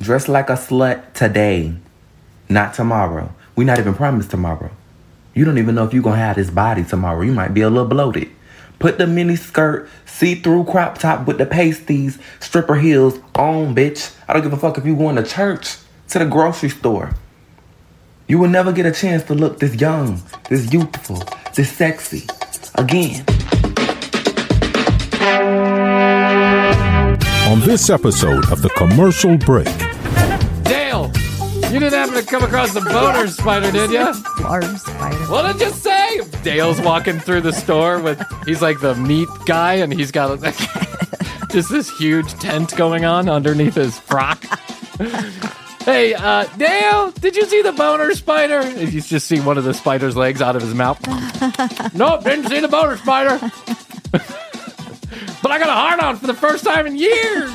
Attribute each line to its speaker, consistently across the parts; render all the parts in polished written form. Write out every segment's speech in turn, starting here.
Speaker 1: Dress like a slut today, not tomorrow. We're not even promised tomorrow. You don't even know if you're going to have this body tomorrow. You might be a little bloated. Put the mini skirt, see-through crop top with the pasties, stripper heels on, bitch. I don't give a fuck if you going to church, to the grocery store. You will never get a chance to look this young, this youthful, this sexy again.
Speaker 2: On this episode of The Commercial Break.
Speaker 3: Dale, you didn't happen to come across the boner spider, did you?
Speaker 4: Large spider.
Speaker 3: What did you say? Dale's walking through the store he's like the meat guy, and he's got just this huge tent going on underneath his frock. Hey, Dale, did you see the boner spider? You just see one of the spider's legs out of his mouth. Nope, didn't see the boner spider. But I got a hard-on for the first time in years.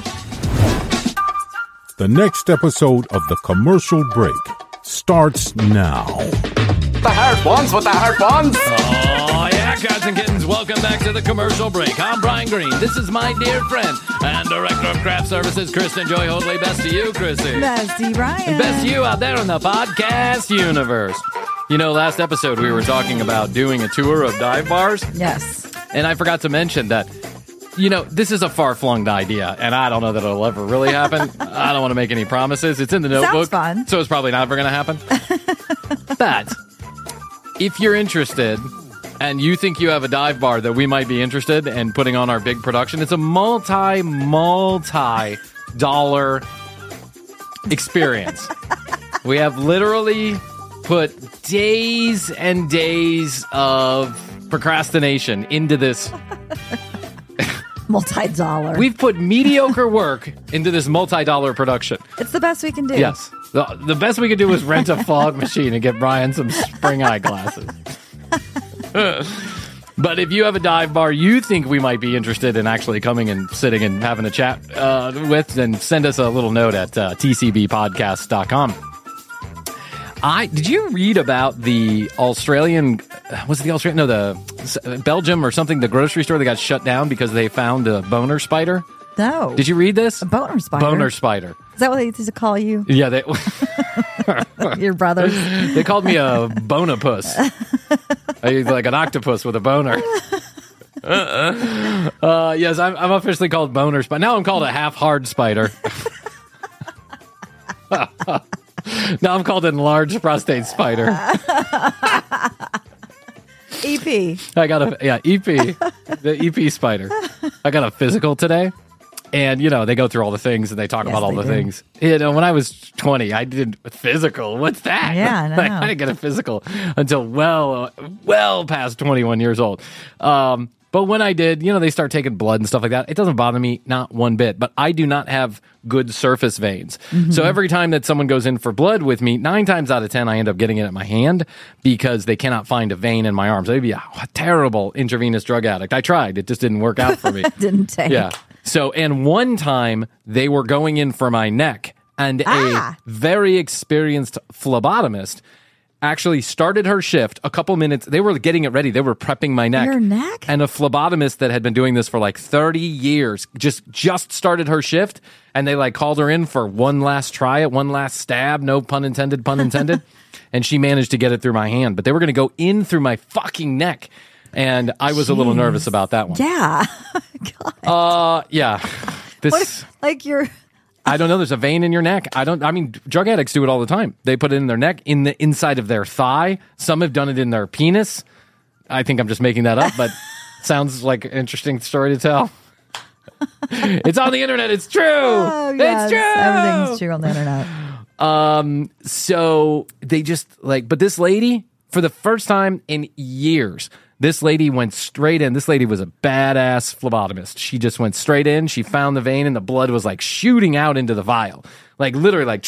Speaker 2: The next episode of The Commercial Break starts now.
Speaker 5: The hard ones with the hard ones.
Speaker 3: Oh, yeah, cats and kittens, welcome back to The Commercial Break. I'm Brian Green. This is my dear friend and Director of Craft Services, Kristen Joy Hoadley. Best to you, Chrissy.
Speaker 4: Best to you, Brian.
Speaker 3: And best to you out there in the podcast universe. You know, last episode we were talking about doing a tour of dive bars.
Speaker 4: Yes.
Speaker 3: And I forgot to mention that, you know, this is a far-flung idea, and I don't know that it'll ever really happen. I don't want to make any promises. It's in the notebook.
Speaker 4: Sounds fun.
Speaker 3: So it's probably never going to happen. But if you're interested and you think you have a dive bar that we might be interested in putting on our big production, it's a multi-dollar experience. We have literally put days and days of procrastination into this.
Speaker 4: Multi-dollar.
Speaker 3: We've put mediocre work into this multi-dollar production.
Speaker 4: It's the best we can do.
Speaker 3: Yes. The best we could do is rent a fog machine and get Brian some spring eyeglasses. But if you have a dive bar you think we might be interested in actually coming and sitting and having a chat with, then send us a little note at tcbpodcast.com. Did you read about the Australian, was it the Australian, no, the Belgium or something, the grocery store that got shut down because they found a boner spider?
Speaker 4: No.
Speaker 3: Did you read this?
Speaker 4: A boner spider?
Speaker 3: Boner spider.
Speaker 4: Is that what they used to call you?
Speaker 3: Yeah, they
Speaker 4: Your brothers?
Speaker 3: They called me a bonopus. Like an octopus with a boner. Yes, I'm officially called boner spider. Now I'm called a half-hard spider. Now I'm called enlarged prostate spider.
Speaker 4: EP.
Speaker 3: I got EP, the EP spider. I got a physical today, and you know they go through all the things and they talk about all the things. You know, when I was 20, I did physical. What's that?
Speaker 4: Yeah, I know.
Speaker 3: I didn't get a physical until well past 21 years old. But when I did, you know, they start taking blood and stuff like that. It doesn't bother me, not one bit. But I do not have good surface veins. Mm-hmm. So every time that someone goes in for blood with me, 9 times out of 10, I end up getting it at my hand because they cannot find a vein in my arms. I'd be a terrible intravenous drug addict. I tried. It just didn't work out for me.
Speaker 4: Didn't take.
Speaker 3: Yeah. So, and one time they were going in for my neck, and a very experienced phlebotomist actually started her shift a couple minutes. They were getting it ready. They were prepping my neck.
Speaker 4: Your neck?
Speaker 3: And a phlebotomist that had been doing this for like 30 years just started her shift, and they like called her in for one last try at one last stab. No pun intended, and she managed to get it through my hand. But they were going to go in through my fucking neck. And I was a little nervous about that one.
Speaker 4: Yeah. God.
Speaker 3: Yeah.
Speaker 4: What, like you're...
Speaker 3: I don't know. There's a vein in your neck. I mean, drug addicts do it all the time. They put it in their neck, in the inside of their thigh. Some have done it in their penis. I think I'm just making that up, but sounds like an interesting story to tell. It's on the internet. It's true.
Speaker 4: Oh, yes.
Speaker 3: It's true.
Speaker 4: Everything's true on the internet.
Speaker 3: So they just but this lady, for the first time in years, this lady went straight in. This lady was a badass phlebotomist. She just went straight in. She found the vein, and the blood was like shooting out into the vial. Like literally like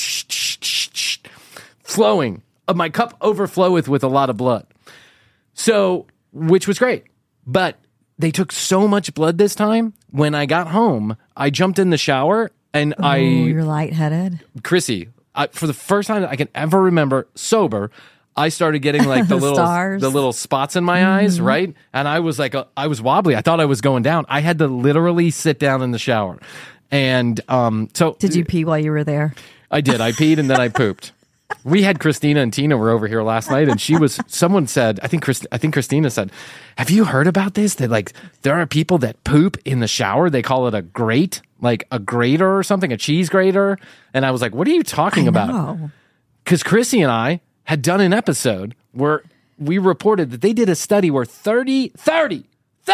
Speaker 3: flowing. My cup overfloweth with a lot of blood. So, which was great. But they took so much blood this time. When I got home, I jumped in the shower, and
Speaker 4: You're lightheaded.
Speaker 3: Chrissy, for the first time that I can ever remember sober, I started getting like the little spots in my eyes, right? And I was like, I was wobbly. I thought I was going down. I had to literally sit down in the shower. And so,
Speaker 4: did you pee while you were there?
Speaker 3: I did. I peed and then I pooped. We had Christina and Tina were over here last night, and someone said, I think Christina said, have you heard about this? That like there are people that poop in the shower. They call it a grate, like a grater or something, a cheese grater. And I was like, what are you talking about? Because Chrissy and I had done an episode where we reported that they did a study where 30%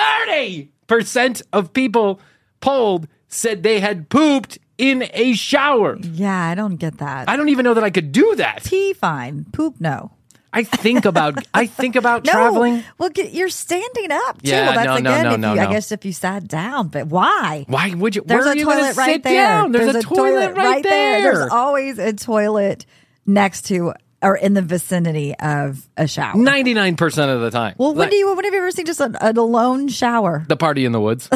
Speaker 3: of people polled said they had pooped in a shower.
Speaker 4: Yeah, I don't get that.
Speaker 3: I don't even know that I could do that.
Speaker 4: Pee, fine. Poop, no.
Speaker 3: I think about traveling.
Speaker 4: Well, you're standing up too.
Speaker 3: Yeah,
Speaker 4: well, that's
Speaker 3: no.
Speaker 4: I guess if you sat down, but why?
Speaker 3: Why would you?
Speaker 4: There's
Speaker 3: where
Speaker 4: a
Speaker 3: are you
Speaker 4: toilet right
Speaker 3: sit
Speaker 4: there.
Speaker 3: Down? There's a toilet right there.
Speaker 4: There's always a toilet next to or in the vicinity of a shower.
Speaker 3: 99% of the time.
Speaker 4: Well, when have you ever seen just an alone shower?
Speaker 3: The Party in the Woods.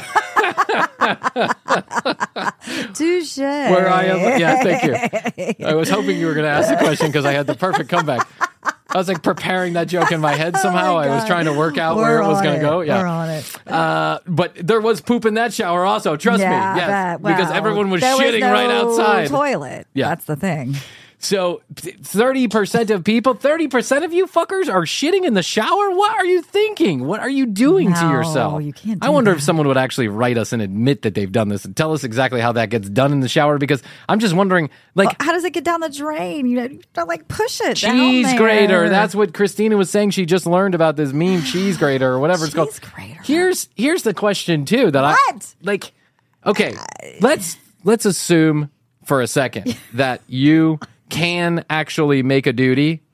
Speaker 4: Touche.
Speaker 3: Where I am. Yeah, thank you. I was hoping you were going to ask the question because I had the perfect comeback. I was like preparing that joke in my head somehow. I was trying to work out where it was going to go. Yeah,
Speaker 4: we're on it.
Speaker 3: But there was poop in that shower also. Trust me. Yes, because everyone was shitting right outside.
Speaker 4: Toilet.
Speaker 3: Yeah,
Speaker 4: that's the thing.
Speaker 3: So 30% of people, 30% of you fuckers are shitting in the shower? What are you thinking? What are you doing to yourself?
Speaker 4: You can't do
Speaker 3: I wonder
Speaker 4: that.
Speaker 3: if someone would actually write us and admit that they've done this and tell us exactly how that gets done in the shower, because I'm just wondering, like...
Speaker 4: Well, how does it get down the drain? You don't like push it
Speaker 3: cheese
Speaker 4: down there.
Speaker 3: grater. That's what Christina was saying. She just learned about this meme cheese grater or whatever it's called.
Speaker 4: Cheese grater.
Speaker 3: Here's the question too that
Speaker 4: What?
Speaker 3: Okay, let's assume for a second that you can actually make a duty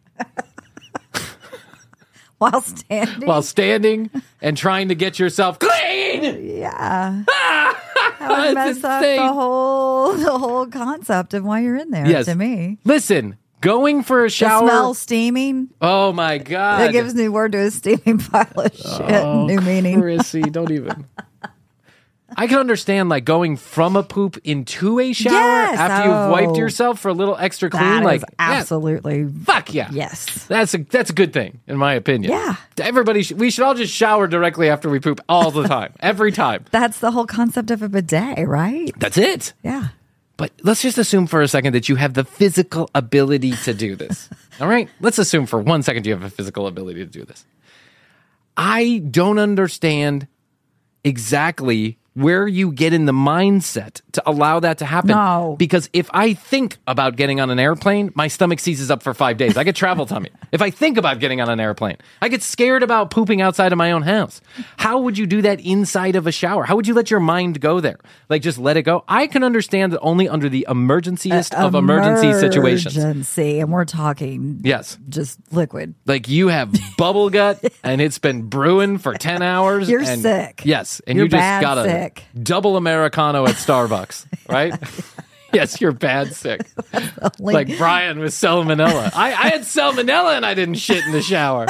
Speaker 4: while standing
Speaker 3: and trying to get yourself clean.
Speaker 4: Yeah. That would mess up the whole concept of why you're in there.
Speaker 3: Yes.
Speaker 4: To me,
Speaker 3: listen, going for a shower,
Speaker 4: the smell steaming.
Speaker 3: Oh my god,
Speaker 4: that gives new word to a steaming pile of shit. New meaning.
Speaker 3: Chrissy, don't even. I can understand like going from a poop into a shower after you've wiped yourself for a little extra clean.
Speaker 4: That is absolutely.
Speaker 3: Fuck yeah.
Speaker 4: Yes.
Speaker 3: That's a good thing, in my opinion.
Speaker 4: Yeah.
Speaker 3: We should all just shower directly after we poop all the time. Every time.
Speaker 4: That's the whole concept of a bidet, right?
Speaker 3: That's it.
Speaker 4: Yeah.
Speaker 3: But let's just assume for a second that you have the physical ability to do this. All right? Let's assume for 1 second you have a physical ability to do this. I don't understand exactly where you get in the mindset to allow that to happen.
Speaker 4: No.
Speaker 3: Because if I think about getting on an airplane, my stomach seizes up for 5 days. I get travel tummy. If I think about getting on an airplane, I get scared about pooping outside of my own house. How would you do that inside of a shower? How would you let your mind go there? Like, just let it go? I can understand that only under the emergenciest of emergency situations.
Speaker 4: Emergency, and we're talking just liquid.
Speaker 3: Like, you have bubble gut, and it's been brewing for 10 hours.
Speaker 4: You're sick.
Speaker 3: Yes, and
Speaker 4: you're
Speaker 3: you just got
Speaker 4: sick.
Speaker 3: Double Americano at Starbucks, right? Yes, you're bad sick. Like Brian with salmonella. I had salmonella and I didn't shit in the shower.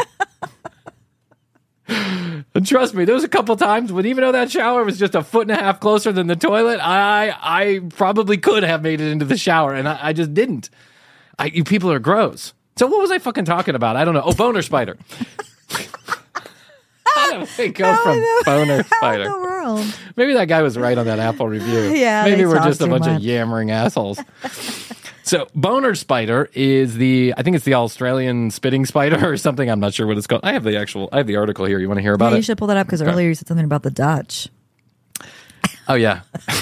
Speaker 3: And trust me, there was a couple times when, even though that shower was just a foot and a half closer than the toilet, I probably could have made it into the shower, and I just didn't. You people are gross. So what was I fucking talking about? I don't know. Oh, boner spider. How do we go from boner spider?
Speaker 4: How in the world?
Speaker 3: Maybe that guy was right on that Apple review.
Speaker 4: Yeah,
Speaker 3: maybe we're just a bunch
Speaker 4: much.
Speaker 3: of yammering assholes. So boner spider is I think it's the Australian spitting spider or something. I'm not sure what it's called. I have the article here. You want to hear about it?
Speaker 4: You should pull that up because earlier you said something about the Dutch.
Speaker 3: Oh yeah.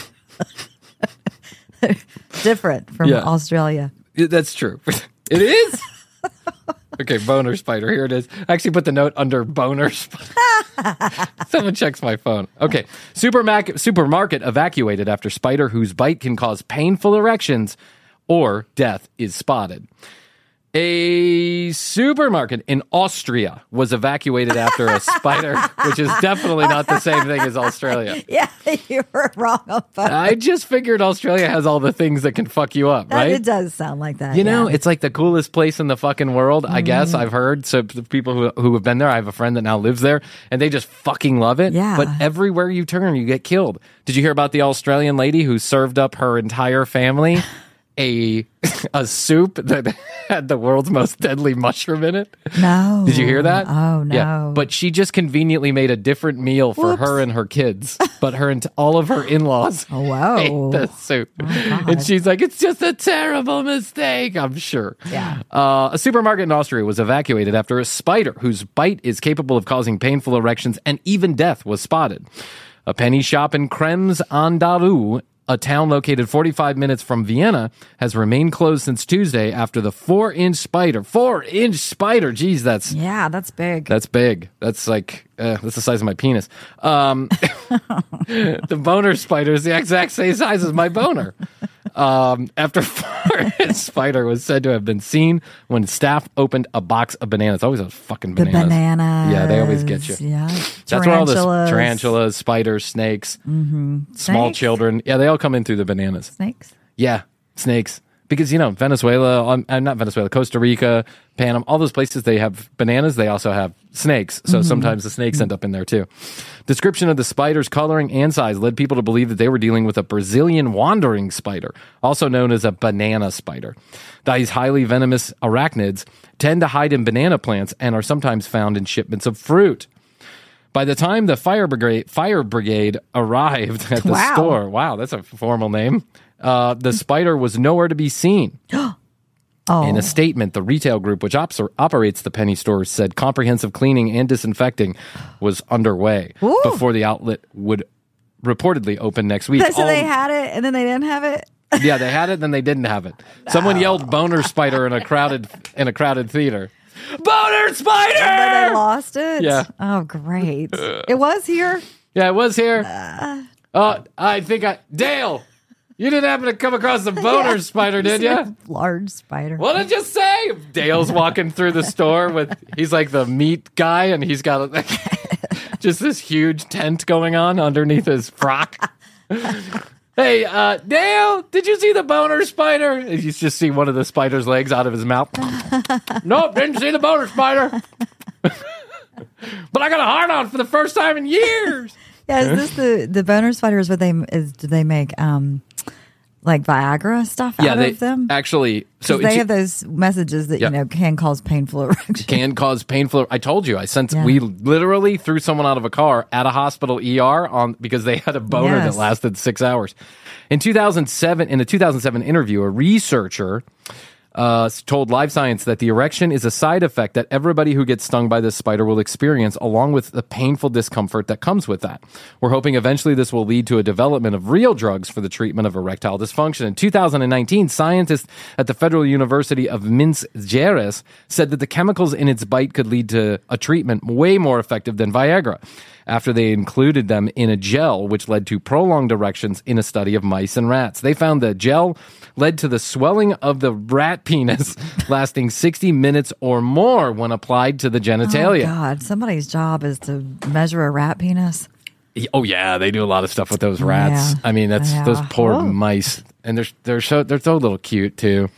Speaker 4: Different from Australia.
Speaker 3: That's true. It is? Okay, boner spider. Here it is. I actually put the note under boner spider. Someone checks my phone. Okay. Supermarket evacuated after spider whose bite can cause painful erections or death is spotted. A supermarket in Austria was evacuated after a spider, which is definitely not the same thing as Australia.
Speaker 4: Yeah, you were wrong about
Speaker 3: I just figured Australia has all the things that can fuck you up, right?
Speaker 4: It does sound like that.
Speaker 3: You know, it's like the coolest place in the fucking world, I guess. I've heard. So the people who have been there, I have a friend that now lives there, and they just fucking love it.
Speaker 4: Yeah.
Speaker 3: But everywhere you turn, you get killed. Did you hear about the Australian lady who served up her entire family a a soup that had the world's most deadly mushroom in it.
Speaker 4: No.
Speaker 3: Did you hear that?
Speaker 4: Oh, no.
Speaker 3: Yeah, but she just conveniently made a different meal for
Speaker 4: Whoops.
Speaker 3: her and her kids, but her and all of her in-laws
Speaker 4: Oh, wow.
Speaker 3: ate the soup. And she's like, it's just a terrible mistake, I'm sure.
Speaker 4: Yeah.
Speaker 3: A supermarket in Austria was evacuated after a spider whose bite is capable of causing painful erections and even death was spotted. A penny shop in Krems an der Ruhr, a town located 45 minutes from Vienna, has remained closed since Tuesday after the 4-inch spider. 4-inch spider. Geez, that's
Speaker 4: big.
Speaker 3: That's big. That's like that's the size of my penis. The boner spider is the exact same size as my boner. After 4-inch spider was said to have been seen when staff opened a box of bananas. Always those fucking
Speaker 4: The
Speaker 3: bananas.
Speaker 4: bananas.
Speaker 3: Yeah, they always get you.
Speaker 4: Yeah.
Speaker 3: That's where all the tarantulas, spiders, snakes, small
Speaker 4: Snakes?
Speaker 3: children. Yeah, they all come in through the bananas.
Speaker 4: Snakes?
Speaker 3: Yeah, snakes. Because, Venezuela, not Venezuela, Costa Rica, Panama, all those places, they have bananas. They also have snakes. So sometimes the snakes end up in there too. Description of the spider's coloring and size led people to believe that they were dealing with a Brazilian wandering spider, also known as a banana spider. These highly venomous arachnids tend to hide in banana plants and are sometimes found in shipments of fruit. By the time the fire brigade arrived at the store, wow, that's a formal name. The spider was nowhere to be seen. In a statement, the retail group, which operates the penny stores, said comprehensive cleaning and disinfecting was underway before the outlet would reportedly open next week.
Speaker 4: So they had it and then they didn't have it?
Speaker 3: Yeah, they had it, then they didn't have it. Someone yelled boner spider in a crowded theater. Boner spider!
Speaker 4: And then they lost it?
Speaker 3: Yeah.
Speaker 4: Oh, great. It was here?
Speaker 3: Yeah, it was here. Dale, you didn't happen to come across the boner spider, did you?
Speaker 4: Large spider.
Speaker 3: What did you say? Dale's walking through the store he's like the meat guy, and he's got just this huge tent going on underneath his frock. Hey, Dale, did you see the boner spider? And you just see one of the spider's legs out of his mouth. Nope, didn't see the boner spider. But I got a hard on for the first time in years.
Speaker 4: Yeah, is this the boner spider? Is what do they make like Viagra stuff out of them?
Speaker 3: Actually, so
Speaker 4: they have those messages that can cause painful erections.
Speaker 3: Can cause painful. I told you. We literally threw someone out of a car at a hospital ER because they had a boner that lasted 6 hours. In a 2007 interview, a researcher told Live Science that the erection is a side effect that everybody who gets stung by this spider will experience, along with the painful discomfort that comes with that. We're hoping eventually this will lead to a development of real drugs for the treatment of erectile dysfunction. In 2019, scientists at the Federal University of Minas Gerais said that the chemicals in its bite could lead to a treatment way more effective than Viagra, after they included them in a gel, which led to prolonged erections in a study of mice and rats. They found the gel led to the swelling of the rat penis lasting 60 minutes or more when applied to the genitalia.
Speaker 4: Oh, God. Somebody's job is to measure a rat penis.
Speaker 3: Oh, yeah. They do a lot of stuff with those rats.
Speaker 4: Yeah.
Speaker 3: I mean, that's those poor mice. And they're so little cute, too.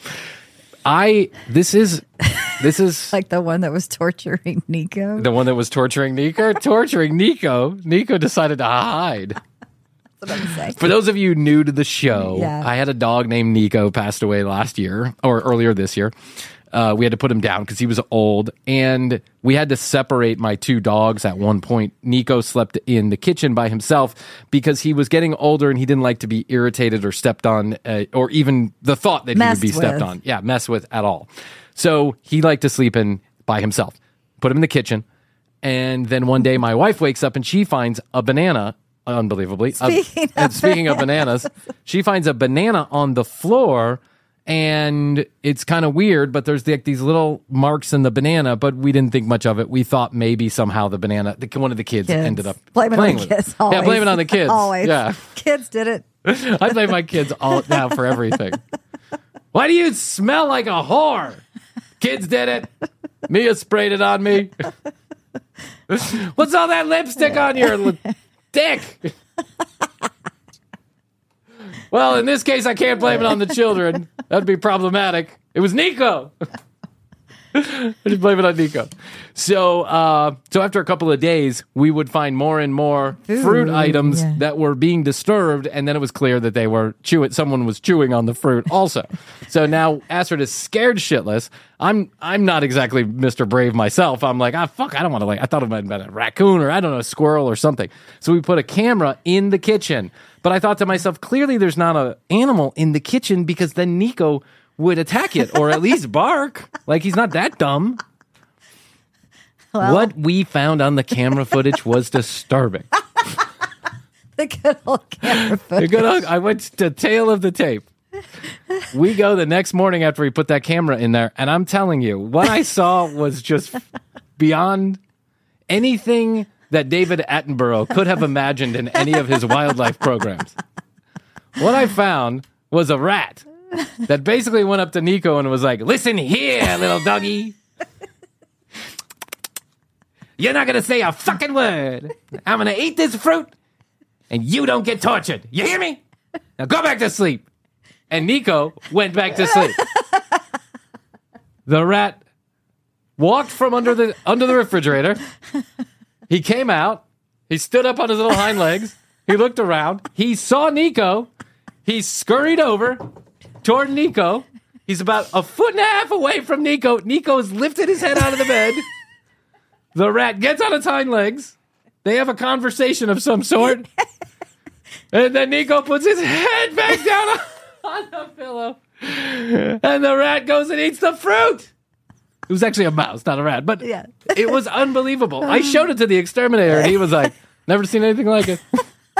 Speaker 3: This is
Speaker 4: like the one that was torturing Nico.
Speaker 3: The one that was torturing Nico? Torturing Nico. Nico decided to hide.
Speaker 4: That's what I'm saying.
Speaker 3: For those of you new to the show,
Speaker 4: Yeah.
Speaker 3: I had a dog named Nico, passed away last year or earlier this year. We had to put him down because he was old, and we had to separate my two dogs at one point. Nico slept in the kitchen by himself because he was getting older and he didn't like to be irritated or stepped on, or even the thought that he would be stepped on. Yeah, mess with at all. So he liked to sleep in by himself. Put him in the kitchen, and then one day my wife wakes up and she finds a banana. Unbelievably. Speaking of bananas, she finds a banana on the floor, and it's kind of weird, but there's these little marks in the banana, but we didn't think much of it. We thought maybe somehow the banana, one of the kids ended up
Speaker 4: blame it
Speaker 3: playing
Speaker 4: on the
Speaker 3: with
Speaker 4: kids.
Speaker 3: it.
Speaker 4: Always.
Speaker 3: Yeah, blame it on the kids.
Speaker 4: Always.
Speaker 3: Yeah.
Speaker 4: Kids did it.
Speaker 3: I blame my kids all now for everything. Why do you smell like a whore? Kids did it. Mia sprayed it on me. What's all that lipstick on your dick? Well, in this case, I can't blame it on the children. That'd be problematic. It was Nico. I just blame it on Nico. So after a couple of days, we would find more and more fruit items that were being disturbed, and then it was clear that they were someone was chewing on the fruit also. So now Astrid is scared shitless. I'm not exactly Mr. Brave myself. I'm like, fuck, I don't want to I thought it might have been a raccoon or I don't know, a squirrel or something. So we put a camera in the kitchen. But I thought to myself, clearly there's not an animal in the kitchen because then Nico would attack it or at least bark. Like, he's not that dumb. Well, what we found on the camera footage was disturbing.
Speaker 4: The good old camera footage.
Speaker 3: I went to tail of the tape. We go the next morning after we put that camera in there, and I'm telling you, what I saw was just beyond anything that David Attenborough could have imagined in any of his wildlife programs. What I found was a rat that basically went up to Nico and was like, listen here, little doggy. You're not going to say a fucking word. I'm going to eat this fruit, and you don't get tortured. You hear me? Now go back to sleep. And Nico went back to sleep. The rat walked from under the refrigerator. He came out. He stood up on his little hind legs. He looked around. He saw Nico. He scurried over toward Nico. He's about 1.5 feet away from Nico. Nico's lifted his head out of the bed. The rat gets on its hind legs. They have a conversation of some sort. And then Nico puts his head back down on the pillow. And the rat goes and eats the fruit. It was actually a mouse, not a rat. But it was unbelievable. I showed it to the exterminator, and he was like, never seen anything like it.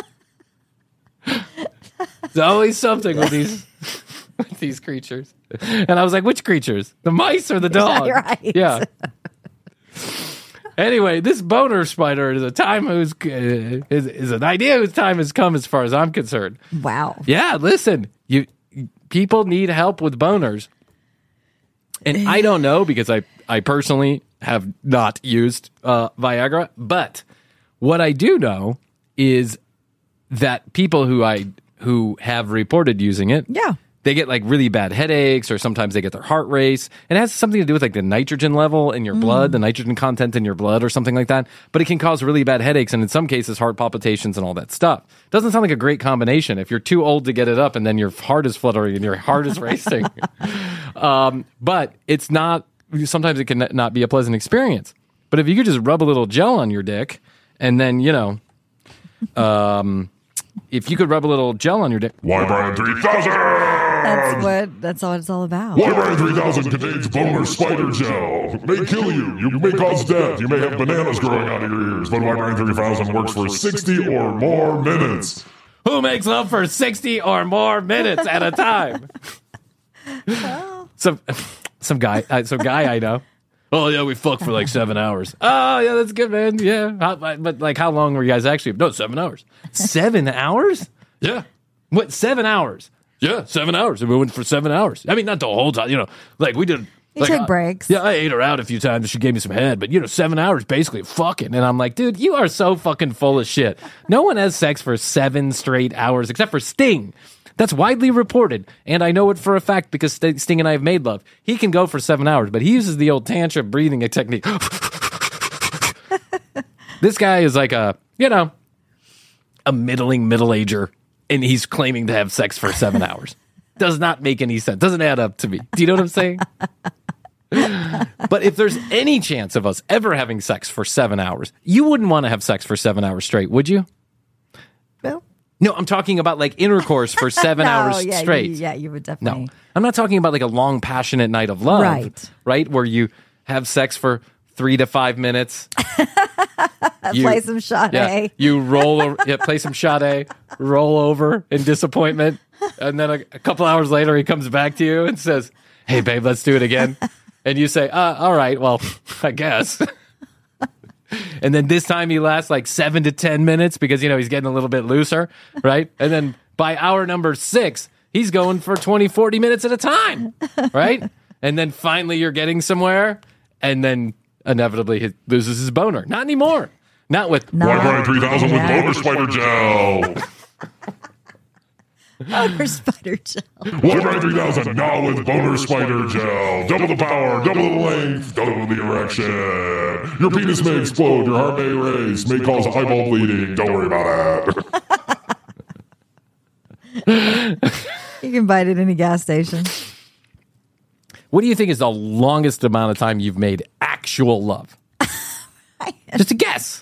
Speaker 3: There's always something with these creatures. And I was like, which creatures? The mice or the dog?
Speaker 4: Right.
Speaker 3: Yeah. Anyway, this boner spider is an idea whose time has come as far as I'm concerned.
Speaker 4: Wow.
Speaker 3: Yeah, listen, people need help with boners. And I don't know because I personally have not used Viagra, but what I do know is that people who have reported using it, they get like really bad headaches, or sometimes they get their heart race. And it has something to do with like the nitrogen level in your blood, the nitrogen content in your blood or something like that. But it can cause really bad headaches, and in some cases heart palpitations and all that stuff. Doesn't sound like a great combination if you're too old to get it up and then your heart is fluttering and your heart is racing. But it's not, sometimes it can not be a pleasant experience. But if you could just rub a little gel on your dick and then, if you could rub a little gel on your dick.
Speaker 6: Y-Brian 3000!
Speaker 4: That's what it's all about.
Speaker 6: Y-Brian 3000 contains boner spider gel. It may kill you. You may cause death. You may have bananas growing out of your ears. But Y-Brian 3000 works for 60 or more minutes.
Speaker 3: Who makes love for 60 or more minutes at a time? Some guy I know. Oh, yeah, we fucked for like 7 hours. Oh, yeah, that's good, man. Yeah. But like, how long were you guys actually? No, 7 hours. 7 hours? Yeah. What, 7 hours? Yeah, 7 hours. And we went for 7 hours. I mean, not the whole time, like we did.
Speaker 4: You took breaks.
Speaker 3: Yeah, I ate her out a few times and she gave me some head. But, 7 hours basically fucking. And I'm like, dude, you are so fucking full of shit. No one has sex for 7 straight hours except for Sting. That's widely reported, and I know it for a fact because Sting and I have made love. He can go for 7 hours, but he uses the old tantra breathing technique. This guy is like a middle-ager, and he's claiming to have sex for 7 hours. Does not make any sense. Doesn't add up to me. Do you know what I'm saying? But if there's any chance of us ever having sex for 7 hours, you wouldn't want to have sex for 7 hours straight, would you? No, I'm talking about like intercourse for 7 hours straight.
Speaker 4: Yeah, you would definitely.
Speaker 3: No, I'm not talking about like a long, passionate night of love. Right? Where you have sex for 3 to 5 minutes.
Speaker 4: Play some Sade.
Speaker 3: Yeah, you roll over, play some Sade, roll over in disappointment. And then a couple hours later, he comes back to you and says, hey, babe, let's do it again. And you say, all right, well, I guess. And then this time he lasts like 7 to 10 minutes because, he's getting a little bit looser, right? And then by hour number 6, he's going for 20, 40 minutes at a time, right? And then finally you're getting somewhere, and then inevitably he loses his boner. Not anymore. Not with
Speaker 6: Y-Brian 3000 with boner spider gel.
Speaker 4: Boner spider gel.
Speaker 6: Library 3000 now with Boner Spider Gel. Double the power, double the length, double the erection. Your penis may explode, your heart may race, may cause eyeball bleeding. Don't worry about it.
Speaker 4: You can buy it at any gas station.
Speaker 3: What do you think is the longest amount of time you've made actual love? Just a guess.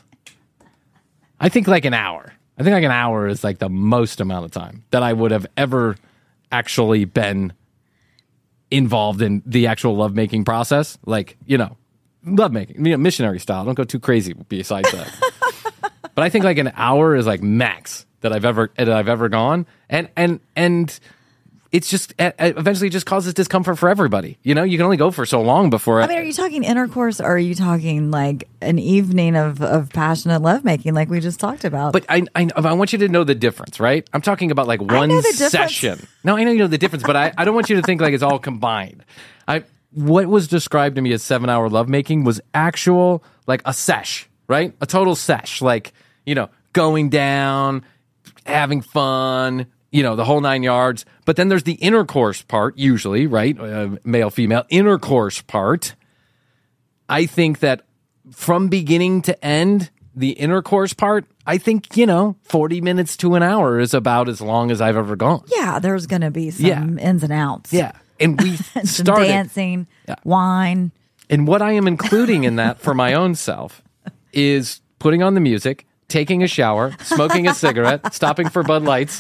Speaker 3: I think like an hour. I think like an hour is like the most amount of time that I would have ever actually been involved in the actual lovemaking process. Like, lovemaking, missionary style. Don't go too crazy besides that. But I think like an hour is like max that I've ever gone. And it's just eventually just causes discomfort for everybody. You can only go for so long before.
Speaker 4: I mean, are you talking intercourse, or are you talking like an evening of passionate lovemaking, like we just talked about?
Speaker 3: But I want you to know the difference, right? I'm talking about like one session. No, I know you know the difference, but I don't want you to think like it's all combined. What was described to me as 7-hour lovemaking was actual like a sesh, right? A total sesh, like going down, having fun. The whole 9 yards. But then there's the intercourse part, usually, right? Male, female, intercourse part. I think that from beginning to end, the intercourse part, I think, 40 minutes to an hour is about as long as I've ever gone.
Speaker 4: Yeah, there's going to be some ins and outs.
Speaker 3: Yeah. And we started
Speaker 4: dancing, wine.
Speaker 3: And what I am including in that for my own self is putting on the music, taking a shower, smoking a cigarette, stopping for Bud Lights.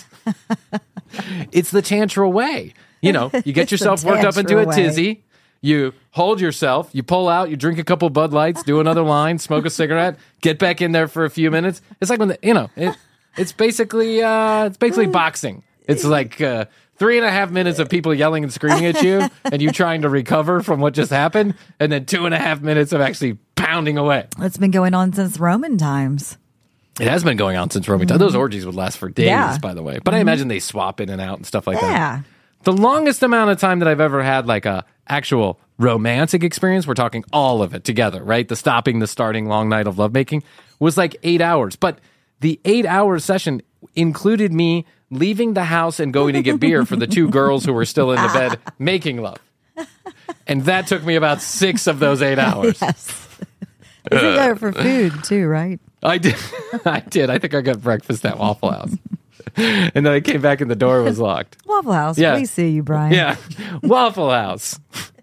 Speaker 3: It's the Tantra way. You get yourself worked up into a tizzy. You hold yourself, you pull out, you drink a couple Bud Lights, do another line, smoke a cigarette, get back in there for a few minutes. It's like when it's basically boxing. It's like 3.5 minutes of people yelling and screaming at you, and you trying to recover from what just happened, and then 2.5 minutes of actually pounding away.
Speaker 4: It's been going on since Roman times.
Speaker 3: It has been going on since Roman time. Those orgies would last for days, by the way. But I imagine they swap in and out and stuff like that.
Speaker 4: Yeah.
Speaker 3: The longest amount of time that I've ever had like a actual romantic experience, we're talking all of it together, right? The stopping, the starting long night of lovemaking was like 8 hours. But the 8-hour session included me leaving the house and going to get beer for the 2 girls who were still in the bed making love. And that took me about 6 of those 8 hours.
Speaker 4: Yes. You go for food too, right?
Speaker 3: I did. I think I got breakfast at Waffle House. And then I came back and the door was locked.
Speaker 4: Waffle House.
Speaker 3: Yeah.
Speaker 4: We see you, Brian.
Speaker 3: Yeah. Waffle House.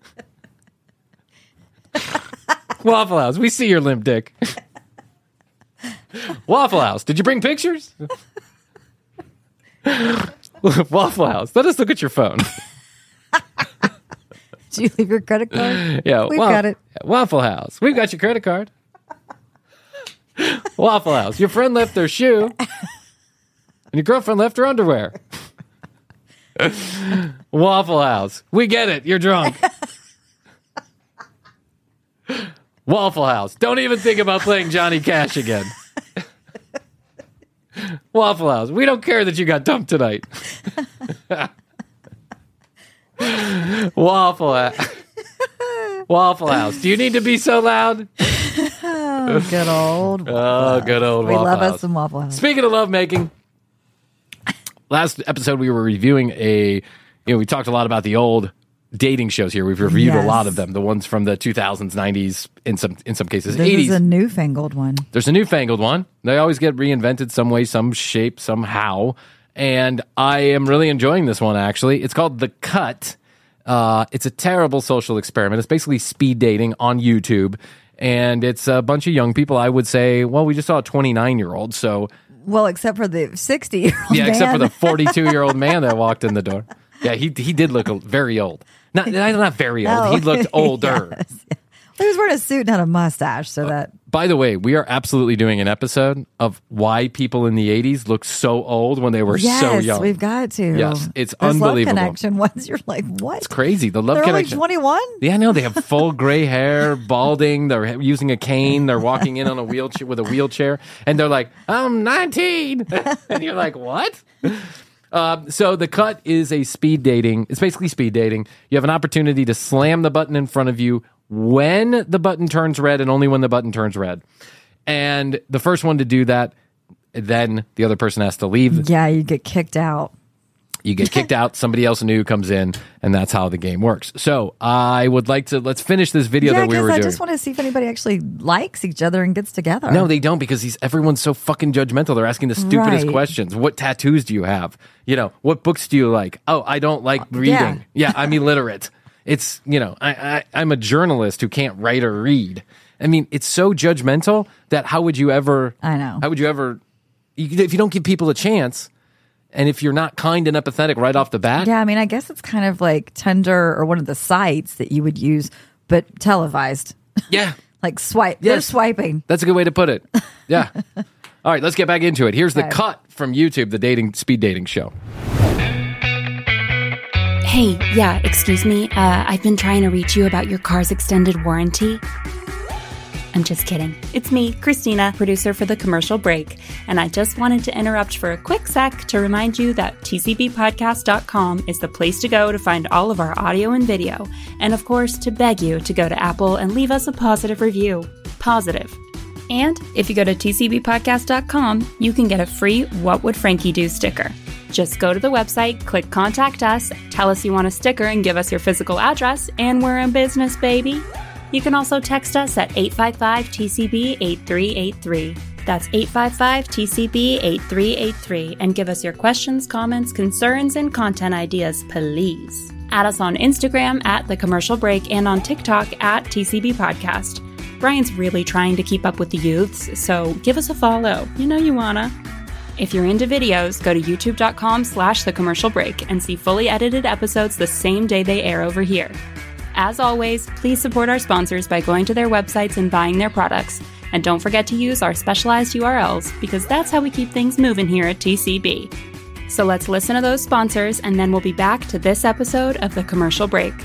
Speaker 3: Waffle House. We see your limp dick. Waffle House. Did you bring pictures? Waffle House. Let us look at your phone.
Speaker 4: Did you leave your credit card?
Speaker 3: Yeah.
Speaker 4: We've got it.
Speaker 3: Waffle House. We've got your credit card. Waffle House. Your friend left their shoe. And your girlfriend left her underwear. Waffle House. We get it. You're drunk. Waffle House. Don't even think about playing Johnny Cash again. Waffle House. We don't care that you got dumped tonight. Waffle House. Do you need to be so loud?
Speaker 4: Oh, good old Waffle House.
Speaker 3: Good old
Speaker 4: We
Speaker 3: Waffle
Speaker 4: love
Speaker 3: House.
Speaker 4: us some Waffle House.
Speaker 3: Speaking of lovemaking, last episode we were reviewing we talked a lot about the old dating shows here. We've reviewed a lot of them, the ones from the 2000s, 90s, in some cases,
Speaker 4: This
Speaker 3: 80s.
Speaker 4: is a newfangled one.
Speaker 3: There's a newfangled one. They always get reinvented some way, some shape, somehow. And I am really enjoying this one, actually. It's called The Cut. It's a terrible social experiment. It's basically speed dating on YouTube. And it's a bunch of young people. I would say, well, we just saw a 29-year-old, so...
Speaker 4: Well, except for the 60-year-old
Speaker 3: Yeah,
Speaker 4: man.
Speaker 3: except for the 42-year-old man that walked in the door. Yeah, he did look very old. Not very old.
Speaker 4: Oh,
Speaker 3: He looked older.
Speaker 4: Yes. He was wearing a suit and had a mustache, so that...
Speaker 3: By the way, we are absolutely doing an episode of why people in the 80s look so old when they were so young.
Speaker 4: Yes, we've got to.
Speaker 3: Yes, it's
Speaker 4: Those
Speaker 3: unbelievable.
Speaker 4: Love Connection ones, you're like, what?
Speaker 3: It's crazy. The Love
Speaker 4: They're
Speaker 3: Connection.
Speaker 4: only 21?
Speaker 3: Yeah, I know. They have full gray hair, balding. They're using a cane. They're walking in on a wheelchair with a wheelchair, and they're like, "I'm 19," and you're like, "What?" So The Cut is a speed dating. It's basically speed dating. You have an opportunity to slam the button in front of you when the button turns red, and only when the button turns red. And the first one to do that, then the other person has to leave.
Speaker 4: Yeah, you get kicked out.
Speaker 3: You get kicked out, somebody else new comes in, and that's how the game works. So I would like to, let's finish this video that we were doing.
Speaker 4: I just want to see if anybody actually likes each other and gets together.
Speaker 3: No, they don't, because everyone's so fucking judgmental. They're asking the stupidest questions. What tattoos do you have? What books do you like? Oh, I don't like reading. Yeah, I'm illiterate. It's, I'm a journalist who can't write or read. I mean, it's so judgmental that how would you ever...
Speaker 4: I know.
Speaker 3: How would you ever... If you don't give people a chance... And if you're not kind and empathetic right off the bat...
Speaker 4: Yeah, I mean, I guess it's kind of like Tinder or one of the sites that you would use, but televised.
Speaker 3: Yeah.
Speaker 4: Like swipe. Yes. They're swiping.
Speaker 3: That's a good way to put it. Yeah. All right, let's get back into it. Here's the cut from YouTube, the speed dating show.
Speaker 7: Hey, yeah, excuse me. I've been trying to reach you about your car's extended warranty. I'm just kidding. It's me, Christina, producer for The Commercial Break, and I just wanted to interrupt for a quick sec to remind you that tcbpodcast.com is the place to go to find all of our audio and video, and of course, to beg you to go to Apple and leave us a positive review. Positive. And if you go to tcbpodcast.com, you can get a free What Would Frankie Do sticker. Just go to the website, click Contact Us, tell us you want a sticker, and give us your physical address, and we're in business, baby. You can also text us at 855-TCB-8383. That's 855-TCB-8383, and give us your questions, comments, concerns, and content ideas, please. Add us on Instagram at The Commercial Break and on TikTok at TCB Podcast. Brian's really trying to keep up with the youths, so give us a follow. You know you wanna. If you're into videos, go to youtube.com/thecommercialbreak and see fully edited episodes the same day they air over here. As always, please support our sponsors by going to their websites and buying their products. And don't forget to use our specialized URLs, because that's how we keep things moving here at TCB. So let's listen to those sponsors, and then we'll be back to this episode of The Commercial Break.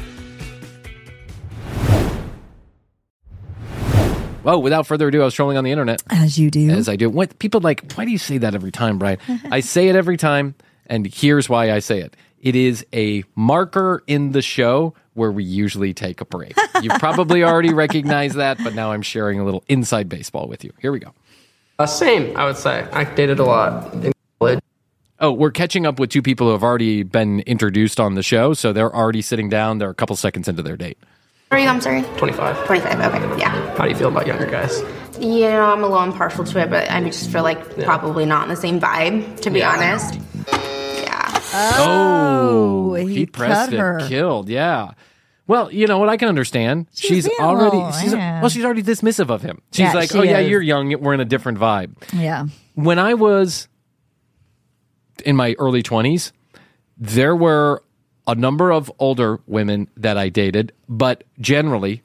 Speaker 3: Well, without further ado, I was trolling on the internet.
Speaker 4: As you do.
Speaker 3: As I do. What people like, why do you say that every time, Brian? I say it every time, and here's why I say it. It is a marker in the show where we usually take a break. You've probably already recognized that, but now I'm sharing a little inside baseball with you. Here we go.
Speaker 8: Same, I would say. I dated a lot in college.
Speaker 3: Oh, we're catching up with two people who have already been introduced on the show, so they're already sitting down. They're a couple seconds into their date.
Speaker 9: Are you? I'm sorry.
Speaker 8: 25.
Speaker 9: 25, okay, yeah.
Speaker 8: How do you feel about younger guys?
Speaker 9: I'm a little impartial to it, but I just feel like probably not in the same vibe, to be honest. Yeah.
Speaker 4: Oh, he
Speaker 3: pressed
Speaker 4: cut her.
Speaker 3: It, killed, yeah. Well, you know what? I can understand. She's already dismissive of him. She's like, "Oh yeah, you're young. We're in a different vibe."
Speaker 4: Yeah.
Speaker 3: When I was in my early 20s, there were a number of older women that I dated, but generally,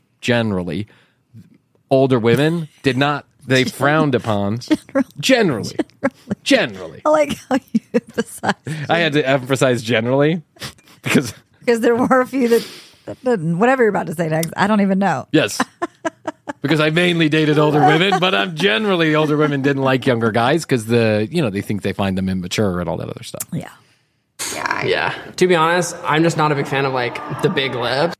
Speaker 3: older women did not. They frowned upon. Generally.
Speaker 4: I like how you emphasize.
Speaker 3: I had to emphasize generally because
Speaker 4: there were a few that didn't. Whatever you're about to say next, I don't even know.
Speaker 3: Yes. Because I mainly dated older women, but the older women didn't like younger guys because they think they find them immature and all that other stuff.
Speaker 4: Yeah.
Speaker 8: Yeah. To be honest, I'm just not a big fan of like the big lips.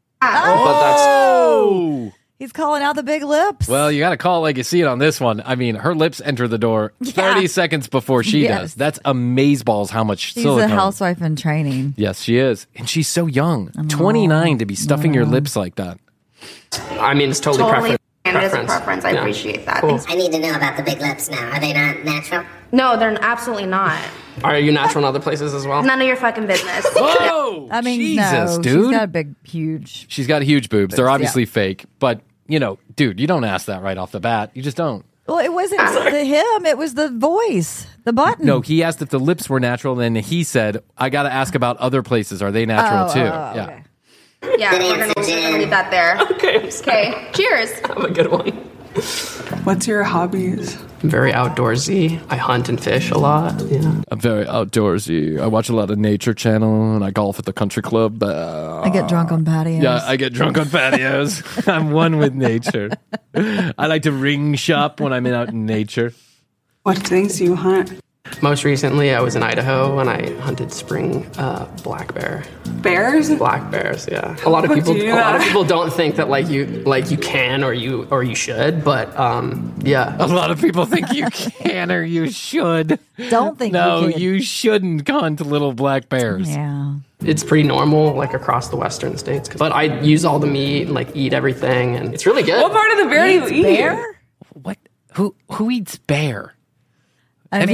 Speaker 3: Oh!
Speaker 4: He's calling out the big lips.
Speaker 3: Well, you got to call it like you see it on this one. I mean, her lips enter the door 30 seconds before she does. That's amazeballs how much silicone.
Speaker 4: She's a housewife in training.
Speaker 3: Yes, she is. And she's so young. 29 to be stuffing your lips like that.
Speaker 8: I mean, it's totally preference.
Speaker 9: And it is a preference. I appreciate that.
Speaker 10: Cool. I need to know about the big lips now. Are they not natural?
Speaker 9: No, they're absolutely not.
Speaker 8: Are you natural in other places as well?
Speaker 9: None of your fucking business.
Speaker 3: Whoa!
Speaker 4: I mean,
Speaker 3: Jesus,
Speaker 4: no.
Speaker 3: dude.
Speaker 4: She's got huge.
Speaker 3: She's got huge boobs. They're obviously fake. But, dude, you don't ask that right off the bat. You just don't.
Speaker 4: Well, it wasn't him. It was the voice, the button.
Speaker 3: No, he asked if the lips were natural, and then he said, I got to ask about other places. Are they natural, too? Yeah.
Speaker 9: Okay. Yeah, we're going to leave that there. Okay. Cheers.
Speaker 8: Have a good one.
Speaker 11: What's your hobbies?
Speaker 8: I'm very outdoorsy. I hunt and fish a lot. Yeah.
Speaker 3: I'm very outdoorsy. I watch a lot of Nature Channel, and I golf at the country club.
Speaker 4: I get drunk on patios.
Speaker 3: Yeah, I get drunk on patios. I'm one with nature. I like to ring shop when I'm out in nature.
Speaker 11: What things do you hunt?
Speaker 8: Most recently, I was in Idaho and I hunted spring black bear.
Speaker 11: Bears?
Speaker 8: Black bears, yeah. A lot of people don't think that you can or you should, but yeah.
Speaker 3: A lot of people think you can or you should.
Speaker 4: Don't think
Speaker 3: no,
Speaker 4: you can.
Speaker 3: you shouldn't hunt little black bears.
Speaker 4: Yeah.
Speaker 8: It's pretty normal, like across the western states. But I use all the meat and like eat everything, and it's really good.
Speaker 11: What part of the bear do you eat?
Speaker 4: Bear?
Speaker 3: What? Who eats bear?
Speaker 4: I